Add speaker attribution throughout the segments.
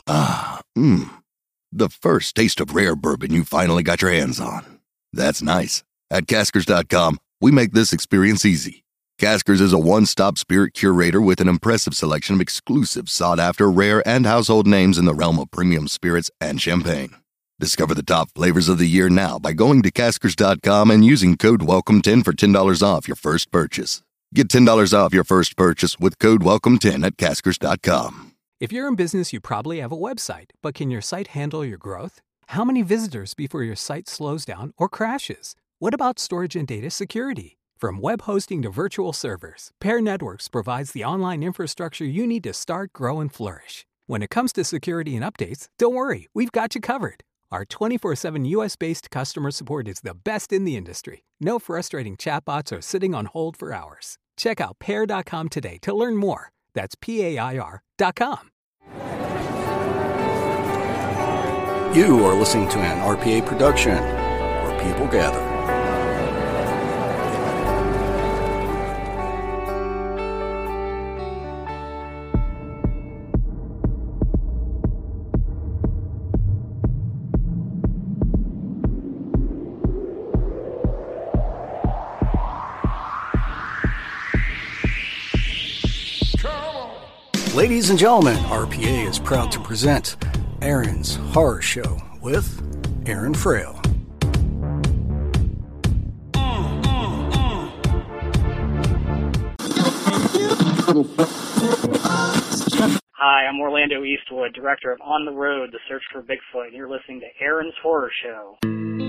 Speaker 1: Ah, mmm. The first taste of rare bourbon you finally got your hands on. That's nice. At Caskers.com, we make this experience easy. Caskers is a one-stop spirit curator with an impressive selection of exclusive, sought-after, rare, and household names in the realm of premium spirits and champagne. Discover the top flavors of the year now by going to Caskers.com and using code WELCOME10 for $10 off your first purchase. Get $10 off your first purchase with code WELCOME10 at Caskers.com.
Speaker 2: If you're in business, you probably have a website, but can your site handle your growth? How many visitors before your site slows down or crashes? What about storage and data security? From web hosting to virtual servers, Pair Networks provides the online infrastructure you need to start, grow, and flourish. When it comes to security and updates, don't worry, we've got you covered. Our 24/7 US-based customer support is the best in the industry. No frustrating chatbots or sitting on hold for hours. Check out Pair.com today to learn more. That's PAIR.com.
Speaker 3: You are listening to an RPA production where people gather. Ladies and gentlemen, RPA is proud to present Aaron's Horror Show with Aaron Frail.
Speaker 4: Hi, I'm Orlando Eastwood, director of On the Road, The Search for Bigfoot, and you're listening to Aaron's Horror Show.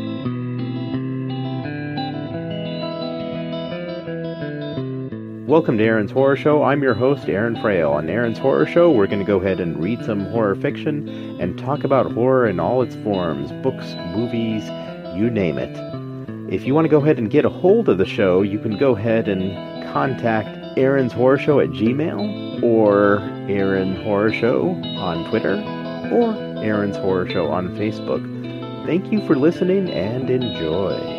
Speaker 5: Welcome to Aaron's Horror Show. I'm your host, Aaron Frail. On Aaron's Horror Show, we're going to go ahead and read some horror fiction and talk about horror in all its forms, books, movies, you name it. If you want to go ahead and get a hold of the show, you can go ahead and contact Aaron's Horror Show at Gmail, or Aaron Horror Show on Twitter, or Aaron's Horror Show on Facebook. Thank you for listening and enjoy.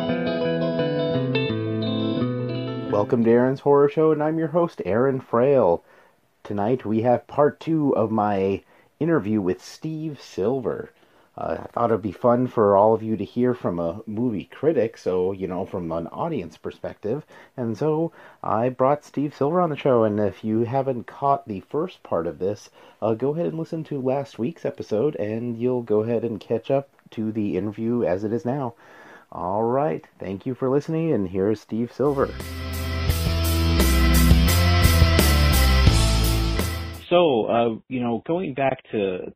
Speaker 5: Welcome to Aaron's Horror Show, and I'm your host, Aaron Frail. Tonight we have part 2 of my interview with Steve Silver. I thought it'd be fun for all of you to hear from a movie critic, so, from an audience perspective. And so I brought Steve Silver on the show, and if you haven't caught the first part of this, go ahead and listen to last week's episode, and you'll go ahead and catch up to the interview as it is now. All right, thank you for listening, and here's Steve Silver.
Speaker 6: So, going back to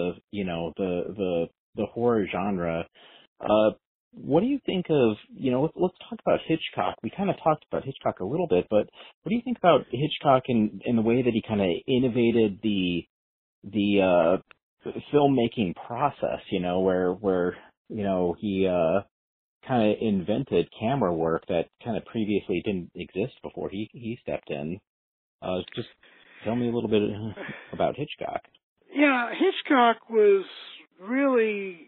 Speaker 6: the horror genre, what do you think of, let's talk about Hitchcock. We kind of talked about Hitchcock a little bit, but what do you think about Hitchcock in the way that he kind of innovated the filmmaking process, where he kind of invented camera work that kind of previously didn't exist before he stepped in. Just tell me a little bit about Hitchcock.
Speaker 7: Yeah, Hitchcock was really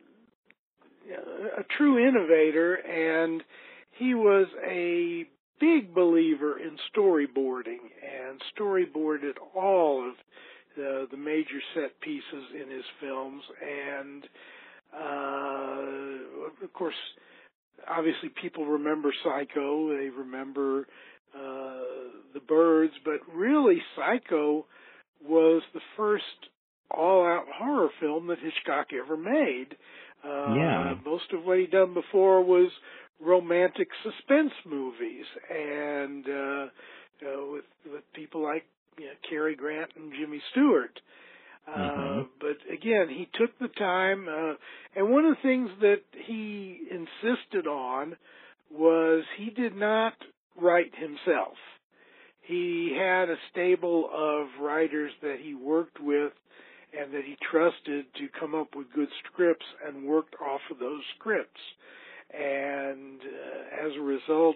Speaker 7: a true innovator, and he was a big believer in storyboarding and storyboarded all of the major set pieces in his films. And, of course, obviously people remember Psycho, they remember The Birds, but really Psycho was the first all-out horror film that Hitchcock ever made. Most of what he'd done before was romantic suspense movies, and with people like Cary Grant and Jimmy Stewart. But again, he took the time, and one of the things that he insisted on was he did not write himself. He had a stable of writers that he worked with and that he trusted to come up with good scripts, and worked off of those scripts. And as a result,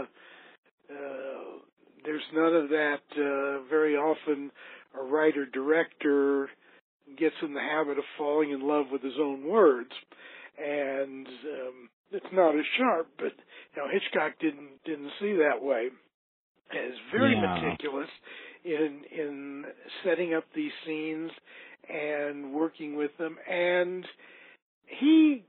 Speaker 7: there's none of that. Very often a writer-director gets in the habit of falling in love with his own words, and it's not as sharp, but Hitchcock didn't see that way. Is very meticulous in setting up these scenes and working with them. And he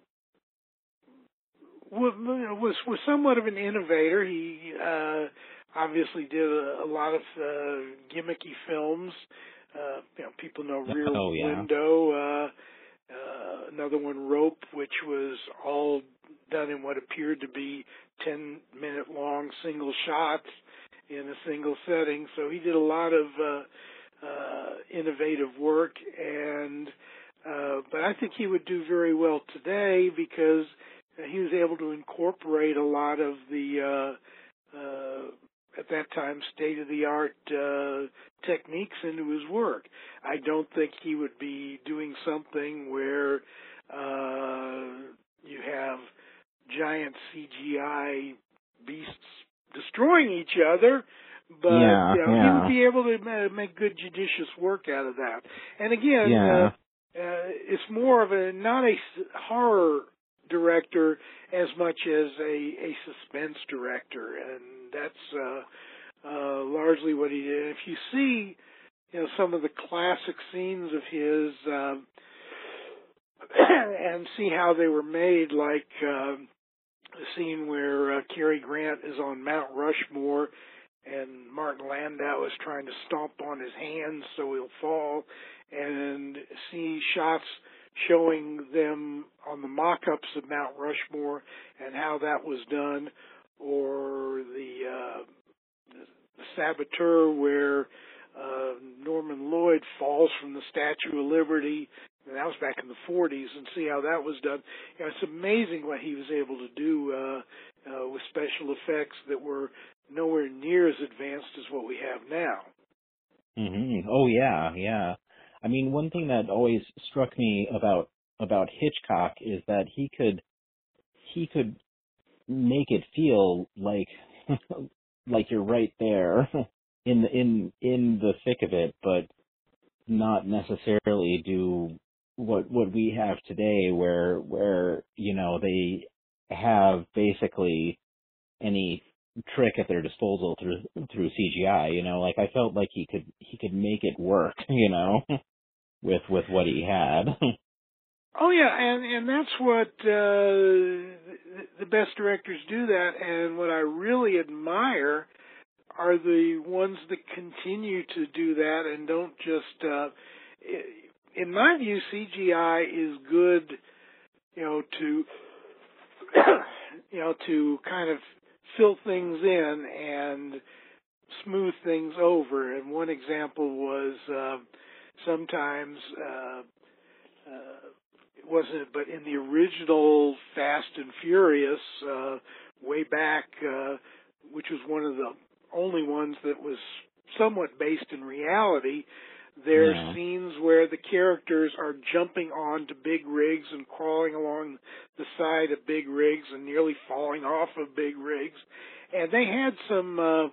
Speaker 7: was somewhat of an innovator. He obviously did a lot of gimmicky films. People know Rear Window. Another one, Rope, which was all done in what appeared to be 10-minute long single shots in a single setting. So he did a lot of innovative work, and but I think he would do very well today because he was able to incorporate a lot of the at that time state-of-the-art techniques into his work. I don't think he would be doing something where you have giant CGI beasts destroying each other, but he would be able to make good judicious work out of that. And again, it's more of not a horror director as much as a suspense director, and that's largely what he did. If you see, some of the classic scenes of his and see how they were made, like the scene where Cary Grant is on Mount Rushmore and Martin Landau is trying to stomp on his hands so he'll fall, and see shots showing them on the mock-ups of Mount Rushmore and how that was done, or the Saboteur where Norman Lloyd falls from the Statue of Liberty, and that was back in the 40s, and see how that was done. It's amazing what he was able to do with special effects that were nowhere near as advanced as what we have now.
Speaker 6: Mm-hmm. Oh, yeah. I mean, one thing that always struck me about Hitchcock is that he could make it feel like like you're right there in the thick of it, but not necessarily do what we have today, where they have basically any trick at their disposal through CGI. Like I felt like he could make it work, with what he had.
Speaker 7: Oh yeah, and that's what the best directors do that. And what I really admire are the ones that continue to do that and don't just. In my view, CGI is good, to to kind of fill things in and smooth things over. And one example was sometimes. It wasn't, but in the original Fast and Furious, way back, which was one of the only ones that was somewhat based in reality, there are scenes where the characters are jumping onto big rigs and crawling along the side of big rigs and nearly falling off of big rigs. And they had some,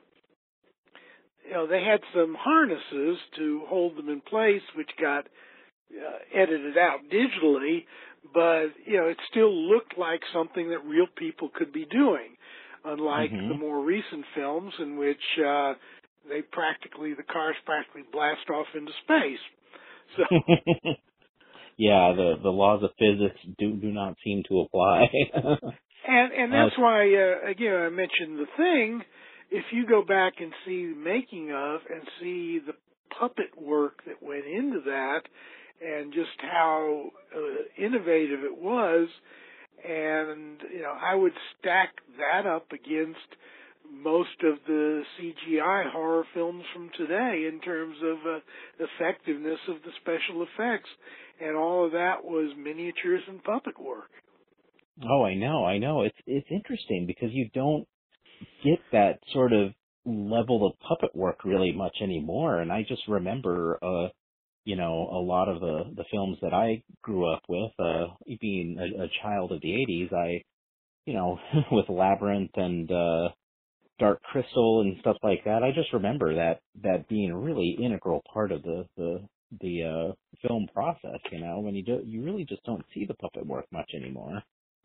Speaker 7: harnesses to hold them in place, which got edited out digitally, but it still looked like something that real people could be doing, unlike the more recent films in which the cars practically blast off into space. So
Speaker 6: yeah, the laws of physics do not seem to apply.
Speaker 7: and that's why again I mentioned The Thing. If you go back and see the making of and see the puppet work that went into that, and just how innovative it was, and I would stack that up against most of the CGI horror films from today in terms of effectiveness of the special effects, and all of that was miniatures and puppet work.
Speaker 6: Oh, I know. It's interesting because you don't get that sort of level of puppet work really much anymore, and I just remember a lot of the films that I grew up with, being a child of the 80s, with Labyrinth and Dark Crystal and stuff like that, I just remember that being a really integral part of the film process, when you really just don't see the puppet work much anymore.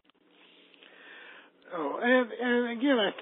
Speaker 7: Oh, and again, I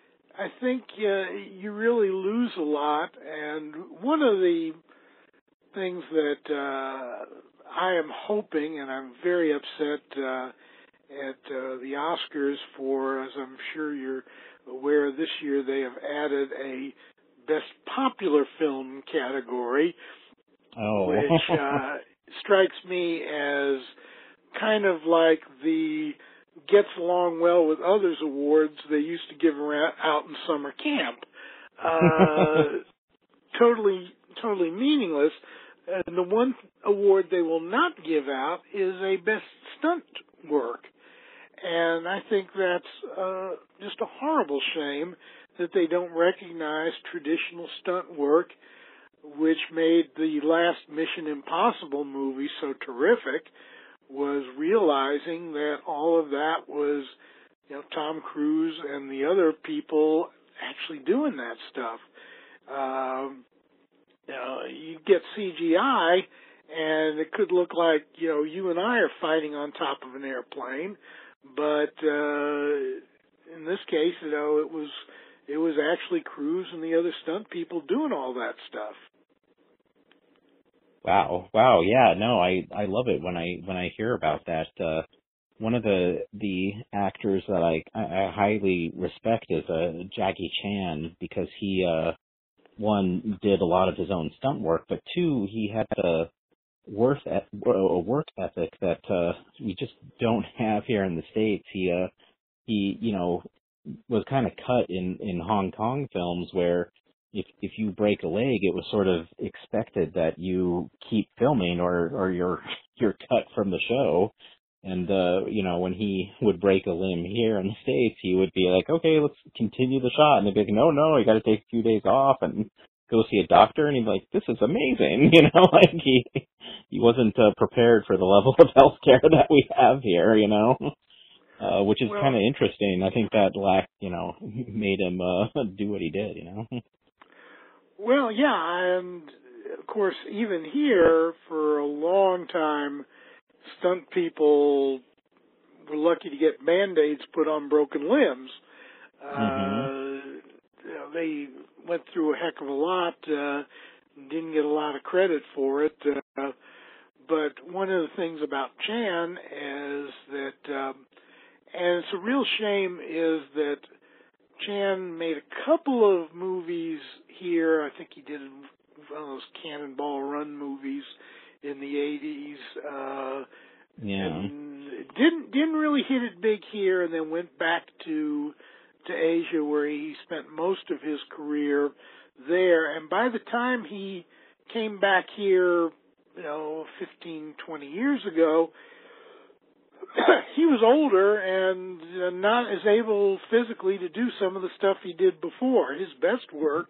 Speaker 7: think you really lose a lot, and one of the things that I am hoping, and I'm very upset at the Oscars for, as I'm sure you're aware, this year they have added a Best Popular Film category, which strikes me as kind of like the Gets Along Well with Others awards they used to give out in summer camp. Totally meaningless. And the one award they will not give out is a Best Stunt Work. And I think that's just a horrible shame that they don't recognize traditional stunt work, which made the last Mission Impossible movie so terrific, was realizing that all of that was, Tom Cruise and the other people actually doing that stuff. You get CGI, and it could look like, you and I are fighting on top of an airplane, but in this case, it was actually Cruise and the other stunt people doing all that stuff.
Speaker 6: Wow, yeah, no, I love it when I hear about that. One of the actors that I highly respect is Jackie Chan, because he one, did a lot of his own stunt work, but two, he had a work ethic that we just don't have here in the States. He was kind of cut in Hong Kong films where if you break a leg, it was sort of expected that you keep filming or you're cut from the show. And when he would break a limb here in the States, he would be like, okay, let's continue the shot. And they'd be like, no, you got to take a few days off and go see a doctor. And he'd be like, this is amazing. Like he wasn't prepared for the level of healthcare that we have here, which is kind of interesting. I think that made him do what he did,
Speaker 7: Well, yeah, and of course, even here, for a long time, stunt people were lucky to get Band-Aids put on broken limbs. They went through a heck of a lot, didn't get a lot of credit for it. But one of the things about Chan is that, and it's a real shame, is that Chan made a couple of movies here. I think he did one of those Cannonball Run movies in the 80s. And didn't really hit it big here, and then went back to Asia, where he spent most of his career there. And by the time he came back here, 15, 20 years ago, he was older and not as able physically to do some of the stuff he did before. His best work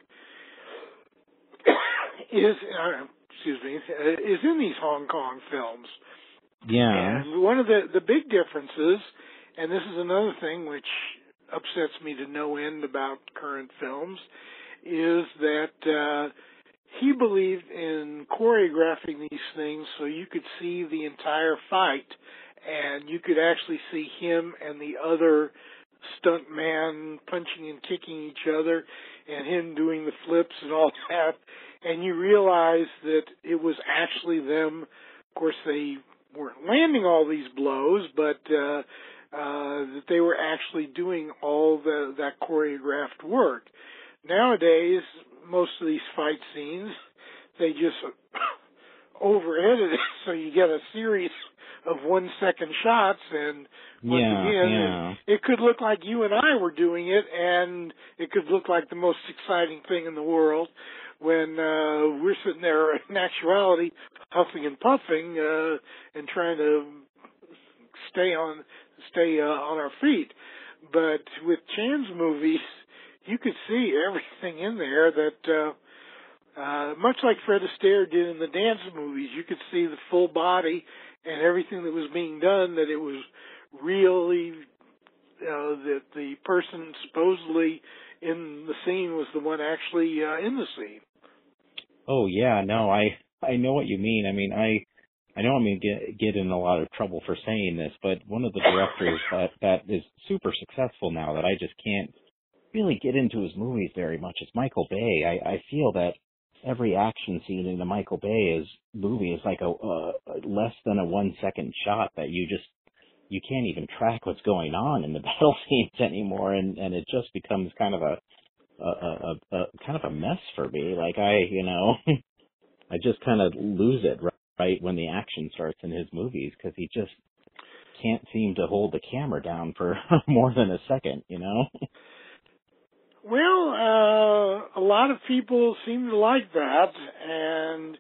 Speaker 7: is in these Hong Kong films.
Speaker 6: Yeah.
Speaker 7: And one of the big differences, and this is another thing which upsets me to no end about current films, is that he believed in choreographing these things so you could see the entire fight, and you could actually see him and the other stunt man punching and kicking each other, and him doing the flips and all that, and you realize that it was actually them. Of course, they weren't landing all these blows, but that they were actually doing all that choreographed work. Nowadays, most of these fight scenes, they just over-edit it, so you get a series of 1-second shots, and once again, it could look like you and I were doing it, and it could look like the most exciting thing in the world, when we're sitting there in actuality huffing and puffing and trying to stay on our feet. But with Chan's movies, you could see everything in there that, much like Fred Astaire did in the dance movies, you could see the full body and everything that was being done, that it was really, that the person supposedly in the scene was the one actually in the scene.
Speaker 6: Oh, yeah, no, I know what you mean. I mean, I know I'm going to get in a lot of trouble for saying this, but one of the directors that is super successful now that I just can't really get into his movies very much is Michael Bay. I feel that every action scene in the Michael Bay movie is like a less than a 1 second shot that you can't even track what's going on in the battle scenes anymore, and it just becomes kind of a kind of a mess for me. Like I just kind of lose it right when the action starts in his movies, because he just can't seem to hold the camera down for more than a second,
Speaker 7: Well, a lot of people seem to like that, and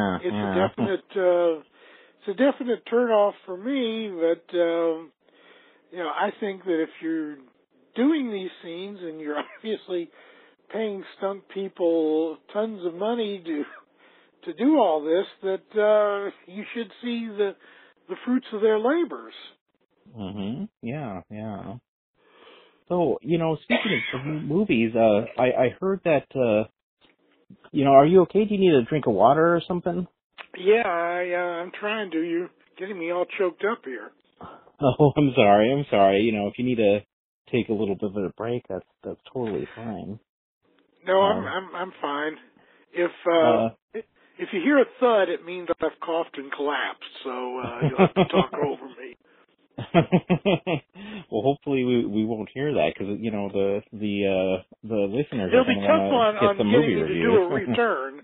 Speaker 7: it's a definite turnoff for me. But I think that if you're doing these scenes and you're obviously paying stunt people tons of money to do all this, that you should see the fruits of their labors.
Speaker 6: Mhm. Yeah. So, speaking of movies, I heard that are you okay? Do you need a drink of water or something?
Speaker 7: Yeah, I'm trying to. You're getting me all choked up here.
Speaker 6: Oh, I'm sorry. If you need to take a little bit of a break, that's totally fine.
Speaker 7: No, I'm fine. If you hear a thud, it means I've coughed and collapsed. So you'll have to talk over me.
Speaker 6: Well, hopefully we won't hear that, because the listeners
Speaker 7: It'll
Speaker 6: are
Speaker 7: be tough
Speaker 6: want to get the movie
Speaker 7: getting
Speaker 6: reviews.
Speaker 7: To do a return.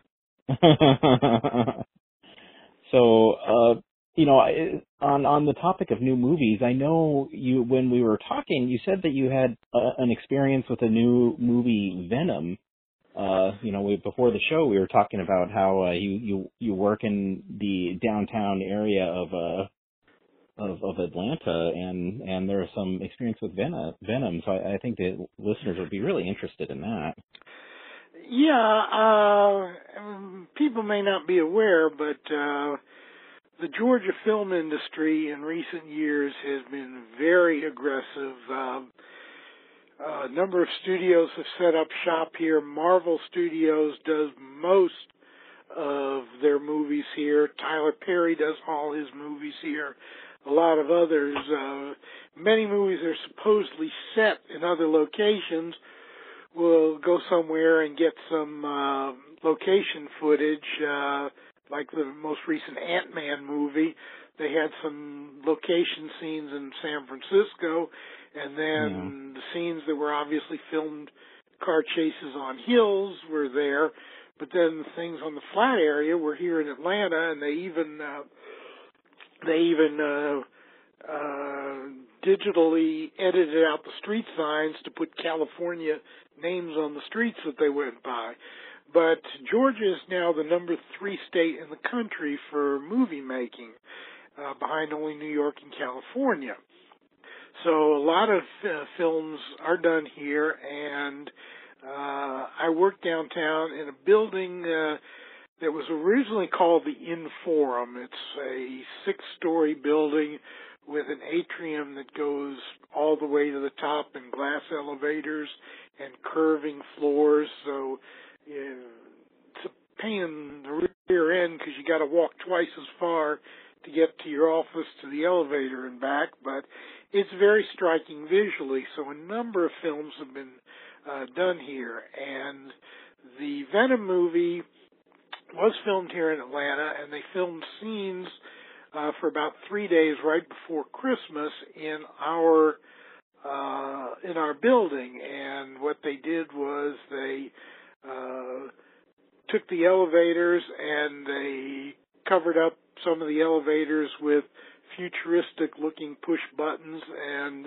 Speaker 6: So, on the topic of new movies, I know when we were talking, you said that you had an experience with a new movie, Venom. Before the show, we were talking about how you work in the downtown area of Atlanta, and there's some experience with Venom. So I think the listeners would be really interested in that.
Speaker 7: Yeah, people may not be aware, but the Georgia film industry in recent years has been very aggressive. A number of studios have set up shop here. Marvel Studios does most of their movies here. Tyler Perry does all his movies here. A lot of others. Many movies are supposedly set in other locations. We'll go somewhere and get some location footage, like the most recent Ant-Man movie. They had some location scenes in San Francisco, and then the scenes that were obviously filmed, car chases on hills, were there. But then the things on the flat area were here in Atlanta, and they even digitally edited out the street signs to put California names on the streets that they went by. But Georgia is now the number 3 state in the country for movie making, behind only New York and California. So a lot of films are done here, and I work downtown in a building that was originally called the Inforum. It's a 6-story building with an atrium that goes all the way to the top, and glass elevators and curving floors. So it's a pain in the rear end because you got to walk twice as far to get to your office to the elevator and back. But it's very striking visually. So a number of films have been done here, and the Venom movie was filmed here in Atlanta, and they filmed scenes for about 3 days right before Christmas in our building. And what they did was they took the elevators and they covered up some of the elevators with futuristic looking push buttons and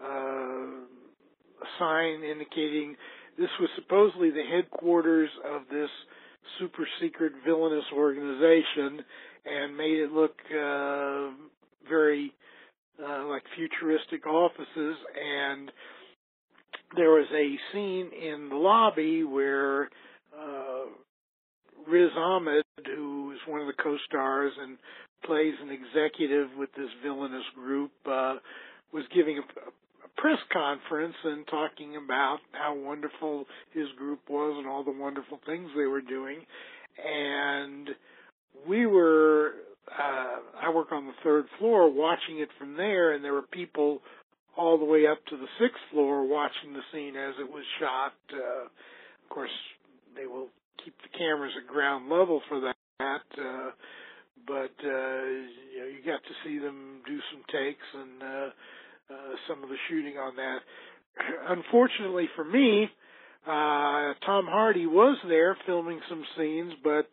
Speaker 7: a sign indicating this was supposedly the headquarters of this super secret villainous organization, and made it look very like futuristic offices. And there was a scene in the lobby where Riz Ahmed, who is one of the co-stars and plays an executive with this villainous group, was giving a press conference and talking about how wonderful his group was and all the wonderful things they were doing. And we were, I work on the 3rd floor, watching it from there, and there were people all the way up to the 6th floor watching the scene as it was shot. Of course, they will keep the cameras at ground level for that. But you got to see them do some takes and some of the shooting on that. Unfortunately for me, Tom Hardy was there filming some scenes, but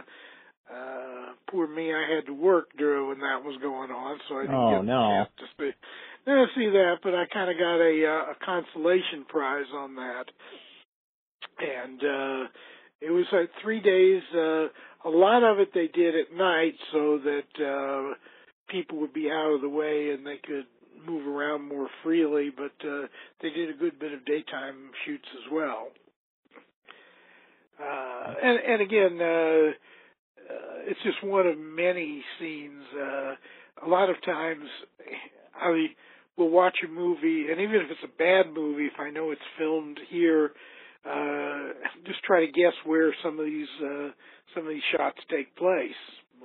Speaker 7: poor me, I had to work when that was going on, so I didn't get a chance to see that. But I kind of got a consolation prize on that, and it was 3 days. A lot of it they did at night so that people would be out of the way and they could move around more freely, but they did a good bit of daytime shoots as well. And again, it's just one of many scenes. A lot of times I will watch a movie, and even if it's a bad movie, if I know it's filmed here, just try to guess where some of these shots take place.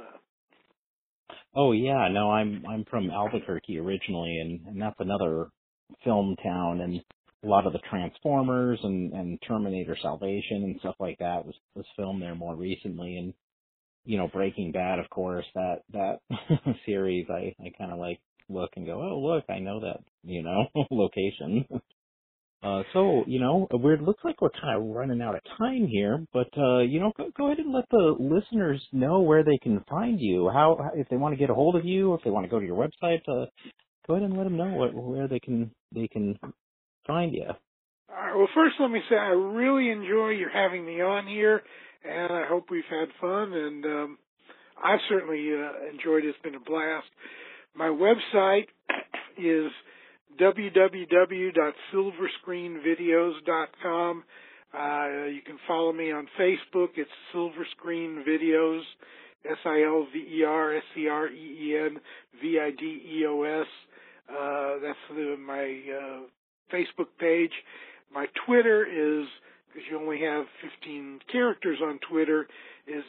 Speaker 6: Oh yeah, no, I'm from Albuquerque originally, and that's another film town, and a lot of the Transformers and Terminator Salvation and stuff like that was filmed there more recently. And Breaking Bad, of course, that series, I kind of look and go, oh look, I know that location. So it looks like we're kind of running out of time here, but go ahead and let the listeners know where they can find you. How if they want to get a hold of you, if they want to go to your website, go ahead and let them know where they can find you.
Speaker 7: All right. Well, first let me say I really enjoy your having me on here, and I hope we've had fun. And I've certainly enjoyed it. It's been a blast. My website is www.silverscreenvideos.com. You can follow me on Facebook. It's Silver Screen Videos, SILVERSCREENVIDEOS. That's my Facebook page. My Twitter is, because you only have 15 characters on Twitter, is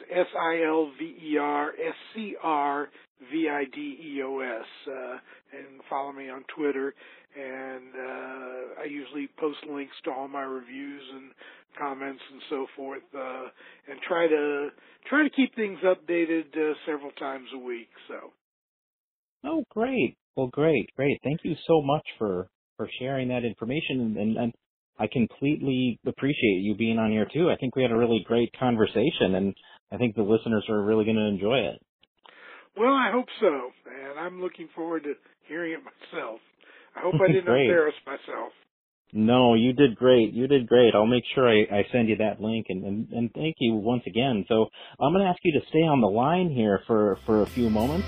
Speaker 7: SILVERSCRVIDEOS. And follow me on Twitter. And I usually post links to all my reviews and comments and so forth, and try to keep things updated several times a week. So.
Speaker 6: Oh, great! Well, great. Thank you so much for sharing that information, and I completely appreciate you being on here too. I think we had a really great conversation, and I think the listeners are really going to enjoy it.
Speaker 7: Well, I hope so, and I'm looking forward to hearing it myself. I hope I didn't embarrass myself.
Speaker 6: No, you did great. I'll make sure I send you that link, and thank you once again. So I'm going to ask you to stay on the line here for a few moments.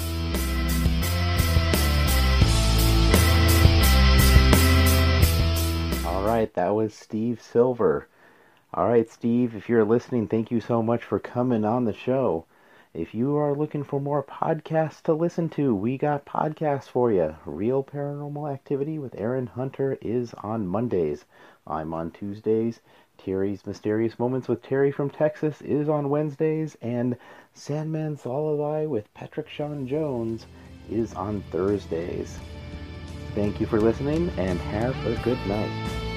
Speaker 5: All right, that was Steve Silver. All right, Steve, if you're listening, thank you so much for coming on the show. If you are looking for more podcasts to listen to, we got podcasts for you. Real Paranormal Activity with Aaron Hunter is on Mondays. I'm on Tuesdays. Terry's Mysterious Moments with Terry from Texas is on Wednesdays. And Sandman's Lullaby with Patrick Sean Jones is on Thursdays. Thank you for listening, and have a good night.